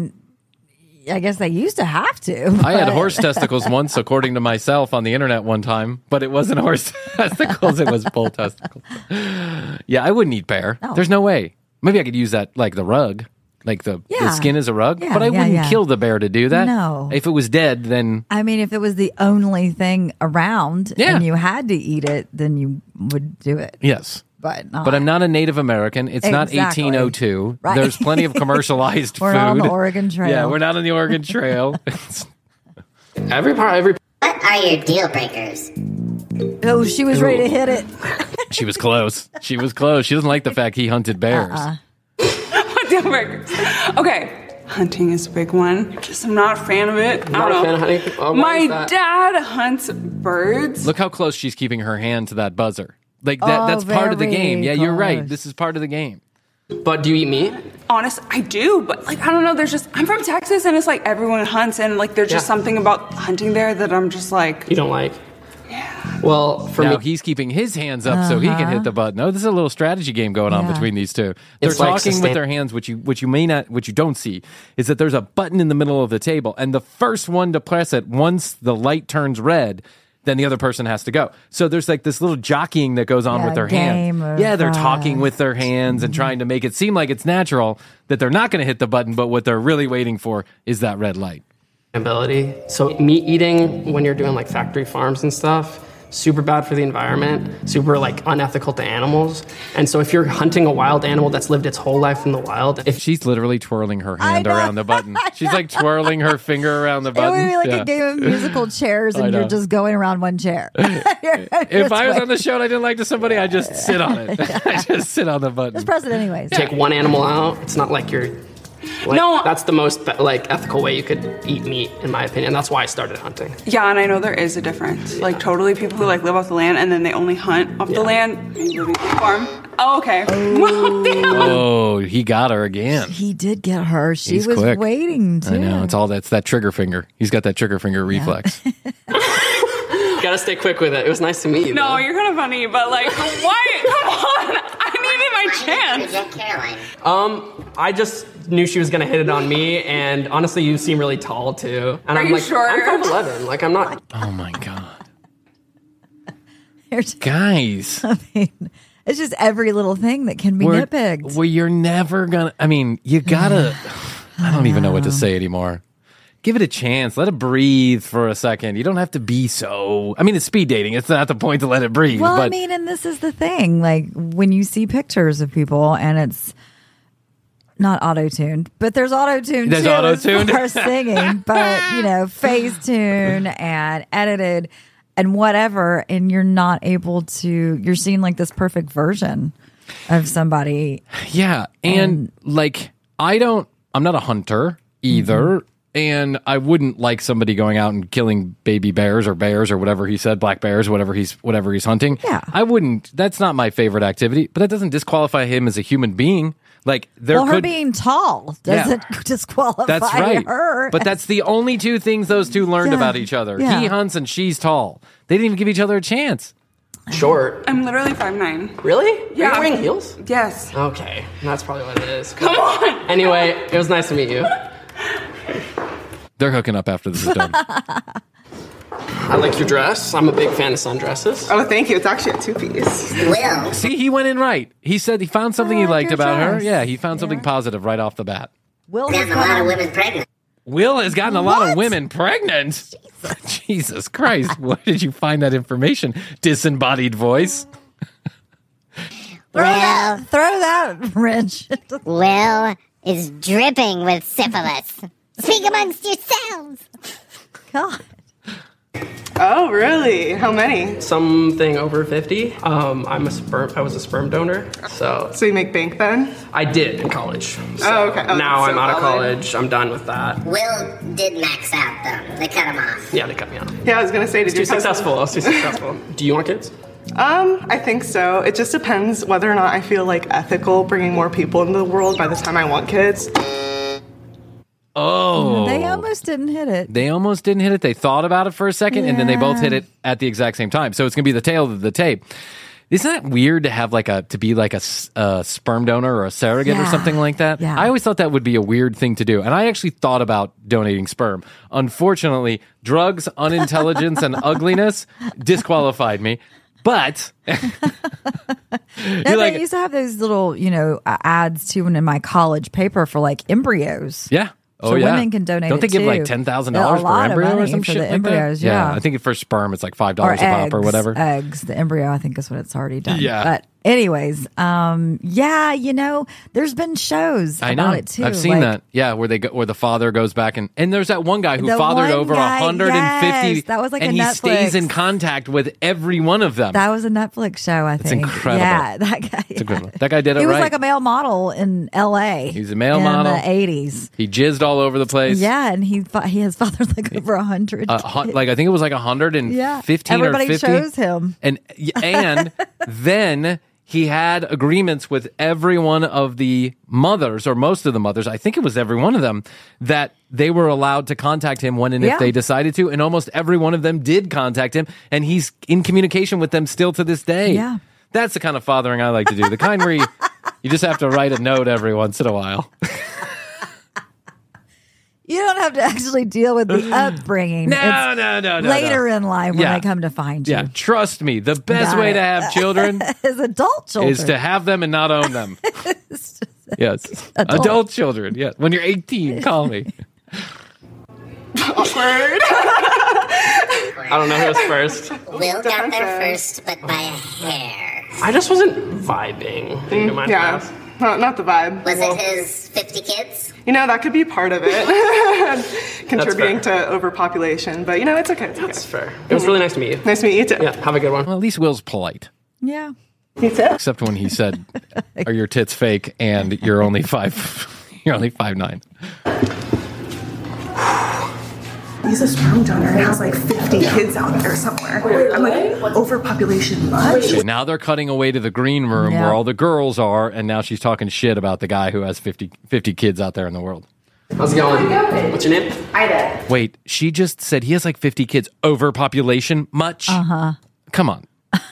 Speaker 4: guess they used to have to.
Speaker 3: I had horse testicles once, according to myself, on the internet one time, but it wasn't horse testicles; it was bull testicles. Yeah, I wouldn't eat bear.
Speaker 4: No.
Speaker 3: There's no way. Maybe I could use that like the rug. Like the skin is a rug,
Speaker 4: Yeah,
Speaker 3: but I wouldn't
Speaker 4: yeah.
Speaker 3: kill the bear to do that.
Speaker 4: No.
Speaker 3: If it was dead, then
Speaker 4: I mean, if it was the only thing around
Speaker 3: Yeah.
Speaker 4: and you had to eat it, then you would do it.
Speaker 3: yes.
Speaker 4: But not.
Speaker 3: But I'm not a Native American. It's not
Speaker 4: Exactly.
Speaker 3: 1802.
Speaker 4: Right.
Speaker 3: There's plenty of commercialized
Speaker 4: We're
Speaker 3: food.
Speaker 4: not on the Oregon Trail.
Speaker 3: Yeah, we're not on the Oregon Trail.
Speaker 8: Every
Speaker 10: What are your deal breakers?
Speaker 4: Oh, she was ready to hit it.
Speaker 3: She was close. She was close. She doesn't like the fact he hunted bears.
Speaker 11: What deal breakers? Okay, hunting is a big one. Just I'm not a fan of it. I
Speaker 8: Not a
Speaker 11: don't
Speaker 8: fan
Speaker 11: know.
Speaker 8: of hunting? Oh, why
Speaker 11: My
Speaker 8: is that?
Speaker 11: dad hunts birds.
Speaker 3: Look how close she's keeping her hand to that buzzer. Like
Speaker 4: Oh,
Speaker 3: that's part of the
Speaker 4: very
Speaker 3: game. Yeah, you're right.
Speaker 4: close.
Speaker 3: This is part of the game.
Speaker 8: But do you eat meat?
Speaker 11: Honest, I do, but like I don't know. There's just I'm from Texas, and it's like everyone hunts, and like there's just
Speaker 8: Yeah.
Speaker 11: something about hunting there that I'm just like.
Speaker 8: You don't like?
Speaker 11: Yeah.
Speaker 8: Well, for
Speaker 3: Now
Speaker 8: me,
Speaker 3: he's keeping his hands up so he can hit the button. Oh, this is a little strategy game going on
Speaker 4: Yeah.
Speaker 3: between these two. They're
Speaker 8: It's like
Speaker 3: talking with
Speaker 8: sustain-
Speaker 3: their hands, which you don't see, is that there's a button in the middle of the table, and the first one to press it once the light turns red, then the other person has to go. So there's like this little jockeying that goes on
Speaker 4: Yeah,
Speaker 3: with their
Speaker 4: game
Speaker 3: hands.
Speaker 4: of,
Speaker 3: Yeah, they're talking with their hands and
Speaker 4: Mm-hmm.
Speaker 3: trying to make it seem like it's natural that they're not going to hit the button, but what they're really waiting for is that red light.
Speaker 8: ability. So meat eating when you're doing like factory farms and stuff, super bad for the environment, super like unethical to animals. And so if you're hunting a wild animal that's lived its whole life in the wild, if
Speaker 3: She's literally twirling her hand
Speaker 4: know.
Speaker 3: around the button. She's like twirling her finger around the
Speaker 4: It
Speaker 3: button.
Speaker 4: would be like
Speaker 3: Yeah.
Speaker 4: a game of musical chairs,
Speaker 3: I
Speaker 4: and
Speaker 3: know.
Speaker 4: you're just going around one chair.
Speaker 3: If I was on the show and I didn't like to somebody, I just sit on it. I just sit on the button.
Speaker 4: just press it anyways.
Speaker 8: take one animal out, it's not like you're like,
Speaker 11: No.
Speaker 8: that's the most like ethical way you could eat meat, in my opinion. That's why I started hunting.
Speaker 11: Yeah, and I know there is a difference. Like totally, people who like live off the land and then they only hunt off the land. And you live in a farm. Oh, okay. Well, damn.
Speaker 3: Oh, he got her again.
Speaker 4: He did get her. She
Speaker 3: He's
Speaker 4: was
Speaker 3: quick.
Speaker 4: waiting too.
Speaker 3: I know. It's all that's that trigger finger. He's got that trigger finger reflex.
Speaker 8: Gotta stay quick with it. It was nice to meet you.
Speaker 11: No,
Speaker 8: though.
Speaker 11: you're kind of funny, but like, why? Come on. I needed my chance.
Speaker 10: Get Caroline.
Speaker 8: I just knew she was gonna hit it on me, and honestly, you seem really tall too. And
Speaker 11: Are
Speaker 8: I'm
Speaker 11: you
Speaker 8: like,
Speaker 11: sure?
Speaker 8: I'm 5'11". Like I'm not.
Speaker 3: Oh my god,
Speaker 4: Here's-
Speaker 3: guys!
Speaker 4: I mean, it's just every little thing that can be nitpicked.
Speaker 3: Well, you're never gonna. I mean, you gotta. I don't even know what to say anymore. Give it a chance. Let it breathe for a second. You don't have to be so. I mean, it's speed dating. It's not the point to let it breathe.
Speaker 4: Well,
Speaker 3: but
Speaker 4: I mean, and this is the thing. Like when you see pictures of people, and it's not auto-tuned, but there's auto-tuned
Speaker 3: There's
Speaker 4: too
Speaker 3: auto-tuned?
Speaker 4: as far as singing, but face tune and edited and whatever, and you're not able to. You're seeing like this perfect version of somebody.
Speaker 3: yeah, and like I'm not a hunter either.
Speaker 4: Mm-hmm.
Speaker 3: And I wouldn't like somebody going out and killing baby bears or whatever he said, black bears, whatever he's hunting.
Speaker 4: Yeah.
Speaker 3: I wouldn't. That's not my favorite activity, but that doesn't disqualify him as a human being. Like
Speaker 4: Her being tall doesn't disqualify
Speaker 3: That's right.
Speaker 4: her.
Speaker 3: But that's the only two things those two learned
Speaker 4: Yeah.
Speaker 3: about each other.
Speaker 4: Yeah.
Speaker 3: He hunts and she's tall. They didn't even give each other a chance.
Speaker 8: Short.
Speaker 11: I'm literally 5'9".
Speaker 8: Really?
Speaker 11: Yeah.
Speaker 8: Are you wearing heels?
Speaker 11: Yes.
Speaker 8: Okay, that's probably what it is.
Speaker 11: Come on.
Speaker 8: Anyway, it was nice to meet you.
Speaker 3: They're hooking up after this is done.
Speaker 8: I like your dress. I'm a big fan of sundresses.
Speaker 11: Oh, thank you. It's actually a two-piece.
Speaker 10: Will.
Speaker 3: See, he went in right. He said he found something he liked
Speaker 4: your
Speaker 3: about her.
Speaker 4: dress.
Speaker 3: Yeah, he found something positive right off the bat.
Speaker 4: Will
Speaker 10: There's a lot of women pregnant.
Speaker 3: Will has gotten a lot of
Speaker 4: What?
Speaker 3: women pregnant. Jesus Christ. Where did you find that information? Disembodied voice.
Speaker 4: throw that wrench.
Speaker 10: Will is dripping with syphilis. Speak amongst yourselves.
Speaker 4: God.
Speaker 11: Oh, really? How many?
Speaker 8: Something over 50. I was a sperm donor. So
Speaker 11: you make bank then?
Speaker 8: I did in college. So
Speaker 11: Oh, okay. Oh,
Speaker 8: now
Speaker 11: so
Speaker 8: I'm out of
Speaker 11: college.
Speaker 8: college. I'm done with that.
Speaker 10: Will did max out, though. They cut him off.
Speaker 8: Yeah, they cut me off.
Speaker 11: Yeah, I was gonna say,
Speaker 8: I was too successful. Do you want kids?
Speaker 11: I think so. It just depends whether or not I feel like ethical bringing more people into the world by the time I want kids.
Speaker 3: Oh.
Speaker 4: They almost didn't hit it.
Speaker 3: They thought about it for a second, and then they both hit it at the exact same time. So it's going to be the tail of the tape. Isn't that weird to have to be like a sperm donor or a surrogate or something like that?
Speaker 4: Yeah.
Speaker 3: I always thought that would be a weird thing to do. And I actually thought about donating sperm. Unfortunately, drugs, unintelligence, and ugliness disqualified me. But
Speaker 4: They used to have those little, ads too in my college paper for like embryos.
Speaker 3: Yeah.
Speaker 4: So
Speaker 3: Oh, yeah.
Speaker 4: women can donate.
Speaker 3: Don't they
Speaker 4: it
Speaker 3: give
Speaker 4: too.
Speaker 3: like $10,000
Speaker 4: A
Speaker 3: per
Speaker 4: lot of
Speaker 3: embryo or
Speaker 4: money
Speaker 3: some
Speaker 4: for
Speaker 3: shit
Speaker 4: the
Speaker 3: like
Speaker 4: embryos?
Speaker 3: that?
Speaker 4: Yeah.
Speaker 3: I think for sperm it's like $5
Speaker 4: or
Speaker 3: a pop or whatever.
Speaker 4: Eggs. The embryo, I think, is what it's already done.
Speaker 3: Yeah.
Speaker 4: But anyways, there's been shows
Speaker 3: I know.
Speaker 4: about it too.
Speaker 3: I've seen that. Yeah, where the father goes back and there's that one guy who
Speaker 4: The
Speaker 3: fathered
Speaker 4: one
Speaker 3: over
Speaker 4: guy,
Speaker 3: 150.
Speaker 4: yes, that was like
Speaker 3: and
Speaker 4: a
Speaker 3: he
Speaker 4: Netflix.
Speaker 3: stays in contact with every one of them.
Speaker 4: That was a Netflix show, I think.
Speaker 3: It's incredible.
Speaker 4: Yeah, that guy.
Speaker 3: It's incredible. That guy did it
Speaker 4: He was
Speaker 3: right.
Speaker 4: like a male model in L.A.
Speaker 3: He's a male
Speaker 4: in
Speaker 3: model.
Speaker 4: the 80s.
Speaker 3: He jizzed all over the place.
Speaker 4: Yeah, and he has fathered like over 100.
Speaker 3: Like I think it was like 115
Speaker 4: yeah.
Speaker 3: or
Speaker 4: Everybody
Speaker 3: 50.
Speaker 4: chose him.
Speaker 3: And then he had agreements with every one of the mothers, or most of the mothers, I think it was every one of them, that they were allowed to contact him when and if they decided to. And almost every one of them did contact him. And he's in communication with them still to this day.
Speaker 4: Yeah.
Speaker 3: That's the kind of fathering I like to do. The kind where you just have to write a note every once in a while.
Speaker 4: You don't have to actually deal with the upbringing.
Speaker 3: No.
Speaker 4: Later in life when
Speaker 3: Yeah.
Speaker 4: they come to find you.
Speaker 3: Yeah, trust me. The best
Speaker 4: Got
Speaker 3: way
Speaker 4: it.
Speaker 3: to have children
Speaker 4: Is adult children.
Speaker 3: is to have them and not own them. Yes. Adult children. Yeah. When you're 18, call me.
Speaker 11: Awkward.
Speaker 8: I don't know who was first.
Speaker 10: Will got there first, but by a hair.
Speaker 8: I just wasn't vibing. in my class.
Speaker 11: Not the vibe.
Speaker 10: Was it his 50 kids?
Speaker 11: That could be part of it. Contributing to overpopulation. But, it's okay.
Speaker 8: That's fair. It was really nice to meet you.
Speaker 11: Nice to meet you, too.
Speaker 8: Yeah, have a good one.
Speaker 3: Well, at least Will's polite.
Speaker 4: Yeah.
Speaker 11: You too.
Speaker 3: Except when he said, "Are your tits fake?" and you're only 5'9".
Speaker 11: He's a sperm donor and has like 50 kids out there somewhere. I'm like, overpopulation much?
Speaker 3: Okay, now they're cutting away to the green room where all the girls are, and now she's talking shit about the guy who has 50 kids out there in the world.
Speaker 8: How's it going? What's your name?
Speaker 9: Ida.
Speaker 3: Wait, she just said he has like 50 kids. Overpopulation? Much?
Speaker 4: Uh-huh.
Speaker 3: Come on.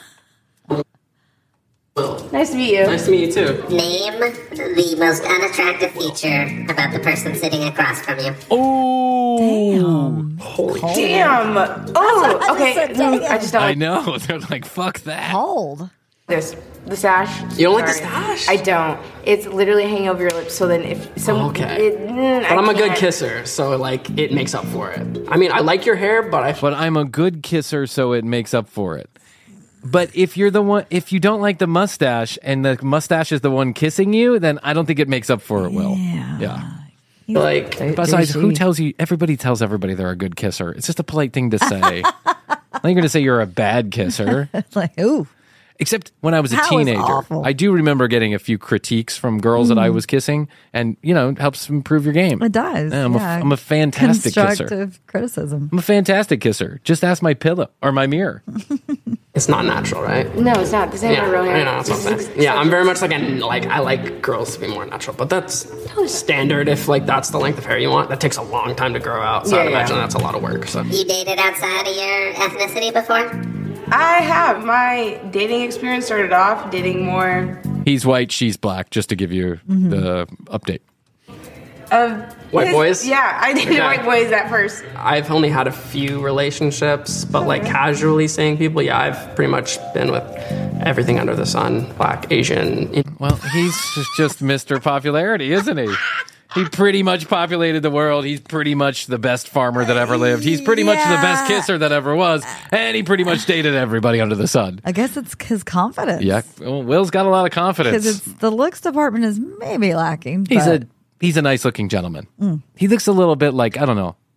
Speaker 9: Nice to meet you.
Speaker 8: Nice to meet you too.
Speaker 10: Name the most unattractive feature about the person sitting across from you.
Speaker 3: Oh,
Speaker 9: Damn. Oh, okay. I just don't
Speaker 3: I
Speaker 9: like
Speaker 3: know. They're like, fuck that.
Speaker 4: Cold.
Speaker 9: this. The sash.
Speaker 8: You don't like the
Speaker 9: Sorry.
Speaker 8: stash?
Speaker 9: I don't. It's literally hanging over your lips. So then if someone...
Speaker 8: Okay. But I'm a good kisser, so like it makes up for it. I mean, I like your hair, but
Speaker 3: I'm a good kisser, so it makes up for it. But if you're the one, if you don't like the mustache and the mustache is the one kissing you, then I don't think it makes up for it, Will. Yeah.
Speaker 8: like.
Speaker 3: Besides, who tells you? Everybody tells everybody they're a good kisser. It's just a polite thing to say. I'm not going to say you're a bad kisser.
Speaker 4: Like, ooh.
Speaker 3: Except when I was a
Speaker 4: That was
Speaker 3: teenager.
Speaker 4: awful.
Speaker 3: I do remember getting a few critiques from girls that I was kissing, and, it helps improve your game.
Speaker 4: It does.
Speaker 3: Yeah, I'm
Speaker 4: yeah.
Speaker 3: a fantastic kisser.
Speaker 4: Constructive criticism.
Speaker 3: I'm a fantastic kisser. Just ask my pillow or my mirror.
Speaker 8: It's not natural, right?
Speaker 9: No, it's not. This ain't
Speaker 8: Yeah,
Speaker 9: my real hair.
Speaker 8: I know, that's what I'm saying. Yeah, I'm very much I like girls to be more natural, but that's standard if that's the length of hair you want. That takes a long time to grow out, so I'd imagine that's a lot of work. So
Speaker 10: You dated outside of your ethnicity before?
Speaker 9: I have. My dating experience started off dating more
Speaker 3: He's white, she's black, just to give you the update.
Speaker 9: of
Speaker 8: White boys?
Speaker 9: Yeah, I dated
Speaker 8: Okay.
Speaker 9: white boys at first.
Speaker 8: I've only had a few relationships, but casually seeing people, I've pretty much been with everything under the sun, black, Asian.
Speaker 3: Well, he's just Mr. Popularity, isn't he? He pretty much populated the world. He's pretty much the best farmer that ever lived. He's pretty much the best kisser that ever was. And he pretty much dated everybody under the sun.
Speaker 4: I guess it's his confidence.
Speaker 3: Yeah, well, Will's got a lot of confidence.
Speaker 4: Because the looks department is maybe lacking.
Speaker 3: He's
Speaker 4: but
Speaker 3: a nice looking gentleman. He looks a little bit like, I don't know.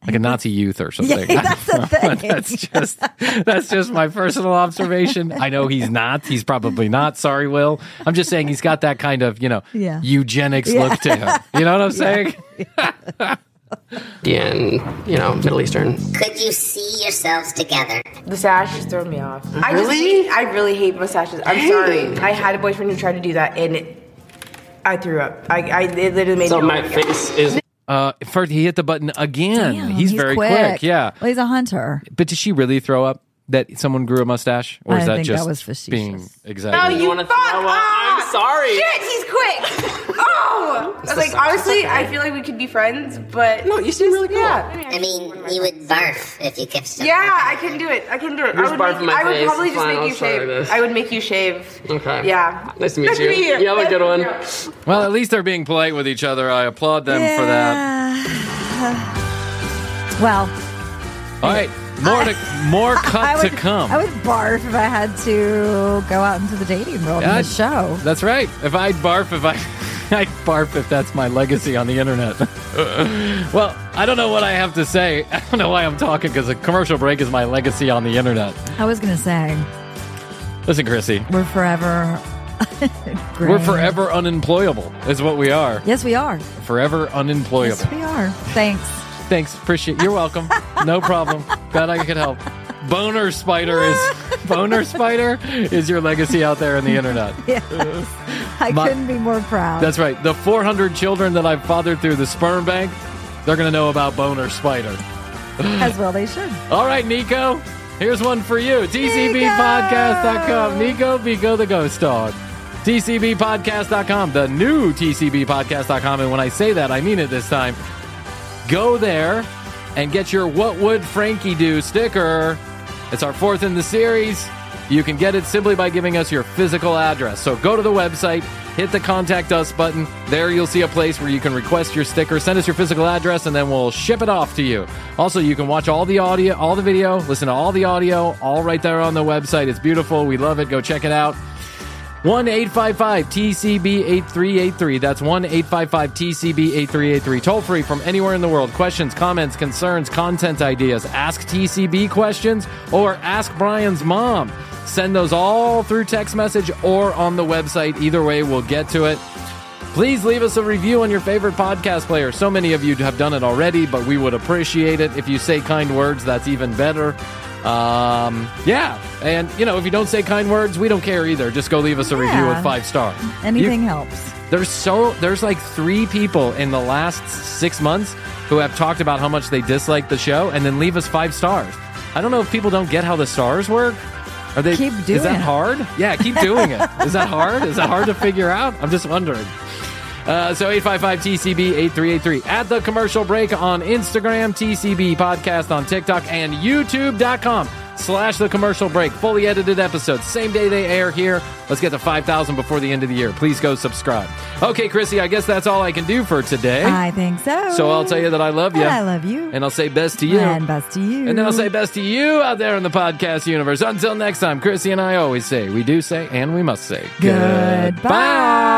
Speaker 3: like a Nazi youth or something.
Speaker 4: Yeah, that's the thing.
Speaker 3: that's just my personal observation. I know he's not. He's probably not. Sorry, Will. I'm just saying he's got that kind of, eugenics look to him. You know what I'm saying?
Speaker 8: And, Middle Eastern.
Speaker 10: Could you see yourselves together?
Speaker 12: The sash just threw me off.
Speaker 8: Really?
Speaker 12: I really hate mustaches. I'm sorry. I had a boyfriend who tried to do that, and I threw up. It literally made
Speaker 8: So
Speaker 12: me
Speaker 8: my face is...
Speaker 3: First, he hit the button again.
Speaker 4: Damn,
Speaker 3: he's very quick. Yeah.
Speaker 4: Well, he's a hunter.
Speaker 3: But did she really throw up that someone grew a mustache? Or is
Speaker 4: I
Speaker 3: that
Speaker 4: think
Speaker 3: just
Speaker 4: that was facetious.
Speaker 3: being exaggerated?
Speaker 12: No, you
Speaker 8: wanna
Speaker 12: fuck
Speaker 8: throw up? I'm
Speaker 12: off!
Speaker 8: sorry.
Speaker 12: Shit, he's quick. Oh! I was like, honestly, I feel like we could be friends, but...
Speaker 8: No, you seem really cool.
Speaker 12: Yeah.
Speaker 10: I mean, you would barf if you kept stuff.
Speaker 12: Yeah, I couldn't do it.
Speaker 8: Just barf in my
Speaker 12: I would
Speaker 8: face.
Speaker 12: probably
Speaker 8: It's
Speaker 12: just
Speaker 8: fine.
Speaker 12: make
Speaker 8: I'll
Speaker 12: you
Speaker 8: try
Speaker 12: shave.
Speaker 8: this.
Speaker 12: I would make you shave.
Speaker 8: Okay.
Speaker 12: Yeah.
Speaker 8: Nice to meet you. You have a good one.
Speaker 3: Well, at least they're being polite with each other. I applaud them for that.
Speaker 4: Well,
Speaker 3: All right, more cut to come.
Speaker 4: I would barf if I had to go out into the dating world in the show.
Speaker 3: That's right. If I'd barf, I'd barf if that's my legacy on the internet. Well, I don't know what I have to say. I don't know why I'm talking because a commercial break is my legacy on the internet.
Speaker 4: I was going to say,
Speaker 3: Listen, Chrissy,
Speaker 4: we're forever.
Speaker 3: we're forever unemployable, is what we are.
Speaker 4: Yes, we are.
Speaker 3: Forever unemployable.
Speaker 4: Yes, we are. Thanks.
Speaker 3: Thanks, appreciate. You're welcome. No problem. Glad I could help. Boner Spider is your legacy out there in the internet.
Speaker 4: Yes. I couldn't be more proud.
Speaker 3: That's right. The 400 children that I've fathered through the sperm bank, they're going to know about Boner Spider.
Speaker 4: As well they should.
Speaker 3: All right, Nico. Here's one for you. TCBpodcast.com. Nico Vico the Ghost Dog. TCBpodcast.com. The new TCBpodcast.com. And when I say that, I mean it this time. Go there and get your What Would Frankie Do sticker. It's our 4th in the series. You can get it simply by giving us your physical address. So go to the website, hit the Contact Us button. There you'll see a place where you can request your sticker. Send us your physical address, and then we'll ship it off to you. Also, you can watch all the audio, all the video, listen to all the audio, all right there on the website. It's beautiful. We love it. Go check it out. 1-855-TCB-8383. That's 1-855-TCB-8383. Toll free from anywhere in the world. Questions, comments, concerns, content ideas. Ask TCB questions or ask Brian's mom. Send those all through text message or on the website. Either way, we'll get to it. Please leave us a review on your favorite podcast player. So many of you have done it already, but we would appreciate it. If you say kind words, that's even better. Yeah. And, if you don't say kind words, we don't care either. Just go leave us a review with 5 stars.
Speaker 4: Anything helps.
Speaker 3: There's like 3 people in the last 6 months who have talked about how much they dislike the show and then leave us 5 stars. I don't know if people don't get how the stars work.
Speaker 4: Keep doing
Speaker 3: Is that
Speaker 4: it.
Speaker 3: hard? Yeah, keep doing it. Is that hard? Is that hard to figure out? I'm just wondering. So 855-TCB-8383. At The Commercial Break on Instagram, TCB Podcast on TikTok, and YouTube.com/The Commercial Break. Fully edited episodes. Same day they air here. Let's get to 5,000 before the end of the year. Please go subscribe. Okay, Chrissy, I guess that's all I can do for today.
Speaker 4: I think so.
Speaker 3: So I'll tell you that I love you.
Speaker 4: And I love you.
Speaker 3: And I'll say best to you.
Speaker 4: And best to you.
Speaker 3: And then I'll say best to you out there in the podcast universe. Until next time, Chrissy and I always say, we do say, and we must say,
Speaker 4: Goodbye.